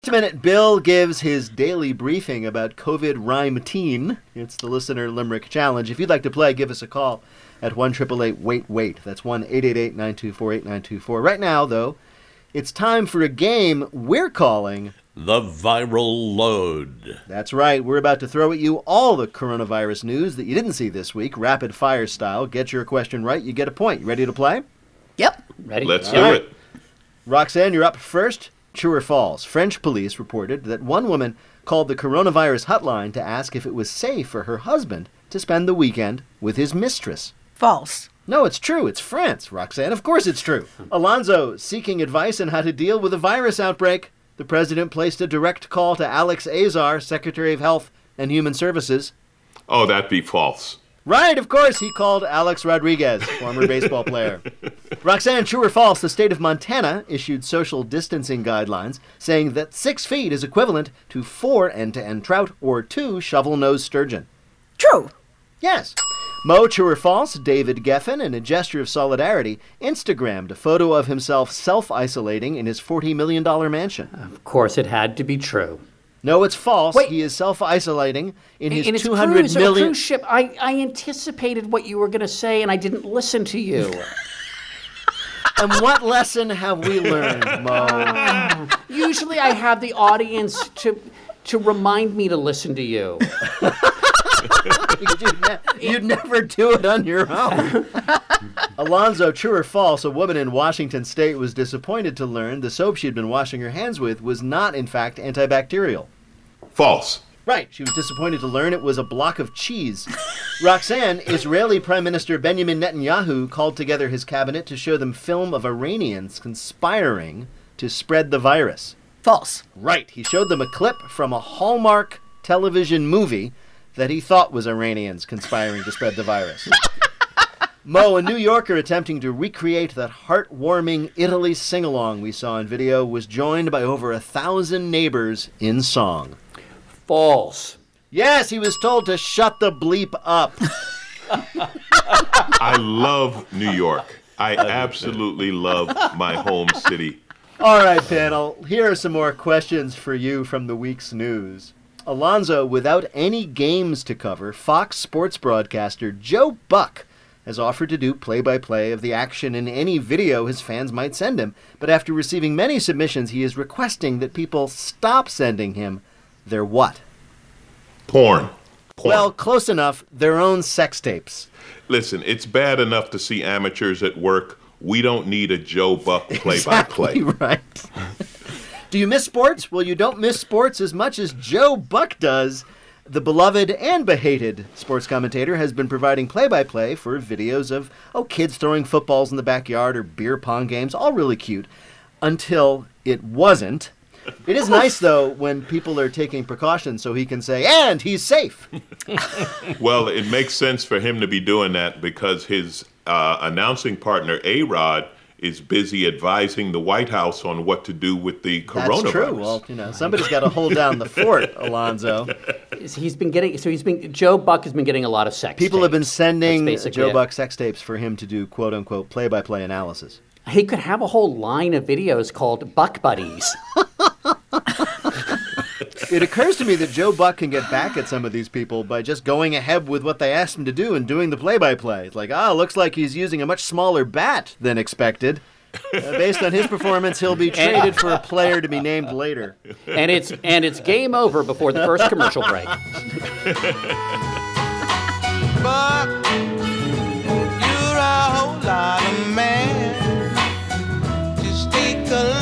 Minute, Bill gives his daily briefing about COVID rhyme-teen. It's the Listener Limerick Challenge. If you'd like to play, give us a call at 1-888-WAIT-WAIT. That's 1-888-924-8924. Right now, though, it's time for a game we're calling The Viral Load. That's right. We're about to throw at you all the coronavirus news that you didn't see this week, rapid fire style. Get your question right, you get a point. You ready to play? Yep. Ready? Let's do it. Roxanne, you're up first. True or false? French police reported that one woman called the coronavirus hotline to ask if it was safe for her husband to spend the weekend with his mistress. False. No, it's true. It's France, Roxanne. Of course it's true. Alonzo, seeking advice on how to deal with a virus outbreak. The president placed a direct call to Alex Azar, Secretary of Health and Human Services. Oh, that'd be false. Right, of course, he called Alex Rodriguez, former baseball player. Roxanne, true or false, the state of Montana issued social distancing guidelines saying that 6 feet is equivalent to 4 end-to-end trout or 2 shovel-nosed sturgeon. True. Yes. Mo, true or false, David Geffen, in a gesture of solidarity, Instagrammed a photo of himself self-isolating in his $40 million mansion. Of course, it had to be true. No, it's false. Wait. He is self-isolating in his In his 200 million... cruise ship, I anticipated what you were going to say, and I didn't listen to you. And what lesson have we learned, Mo? Usually I have the audience to remind me to listen to you. You'd never do it on your own. Alonzo, true or false, a woman in Washington State was disappointed to learn the soap she'd been washing her hands with was not, in fact, antibacterial. False. Right, she was disappointed to learn it was a block of cheese. Roxanne, Israeli Prime Minister Benjamin Netanyahu called together his cabinet to show them film of Iranians conspiring to spread the virus. False. Right, he showed them a clip from a Hallmark television movie that he thought was Iranians conspiring to spread the virus. Mo, a New Yorker attempting to recreate that heartwarming Italy sing-along we saw in video, was joined by over 1,000 neighbors in song. False. Yes, he was told to shut the bleep up. I love New York. I absolutely love my home city. All right, panel, here are some more questions for you from the week's news. Alonzo, without any games to cover, Fox Sports broadcaster Joe Buck has offered to do play-by-play of the action in any video his fans might send him. But after receiving many submissions, he is requesting that people stop sending him their what? Porn. Well, close enough. Their own sex tapes. Listen, it's bad enough to see amateurs at work. We don't need a Joe Buck play-by-play. Exactly right. Do you miss sports? Well, you don't miss sports as much as Joe Buck does. The beloved and behated sports commentator has been providing play-by-play for videos of, kids throwing footballs in the backyard or beer pong games, all really cute, until it wasn't. It is nice, though, when people are taking precautions so he can say, and he's safe. Well, it makes sense for him to be doing that because his announcing partner, A-Rod, is busy advising the White House on what to do with the coronavirus. That's true. Well, somebody's got to hold down the fort, Alonzo. Joe Buck has been getting a lot of sex People tapes. have been sending That's basically Joe it. Buck sex tapes for him to do quote-unquote play-by-play analysis. He could have a whole line of videos called Buck Buddies. It occurs to me that Joe Buck can get back at some of these people by just going ahead with what they asked him to do and doing the play-by-play. It's like, looks like he's using a much smaller bat than expected. Based on his performance, he'll be traded for a player to be named later. And it's game over before the first commercial break. Buck, you're a whole lot of man. Just take a